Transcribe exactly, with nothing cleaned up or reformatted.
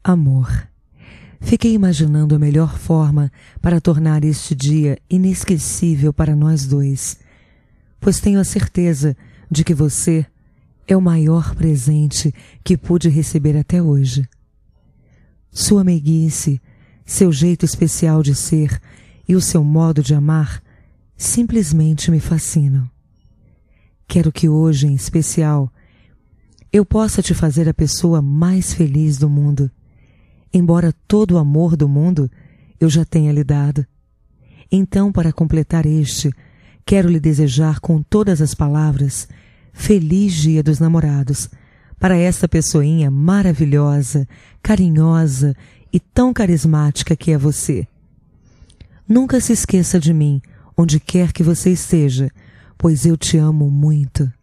Amor. Fiquei imaginando a melhor forma para tornar este dia inesquecível para nós dois, pois tenho a certeza de que você é o maior presente que pude receber até hoje. Sua meiguice, seu jeito especial de ser e o seu modo de amar simplesmente me fascinam. Quero que hoje, em especial, eu possa te fazer a pessoa mais feliz do mundo, embora todo o amor do mundo eu já tenha lhe dado. Então, para completar este, quero lhe desejar com todas as palavras Feliz Dia dos Namorados, para esta pessoinha maravilhosa, carinhosa e tão carismática que é você. Nunca se esqueça de mim, onde quer que você esteja, pois eu te amo muito.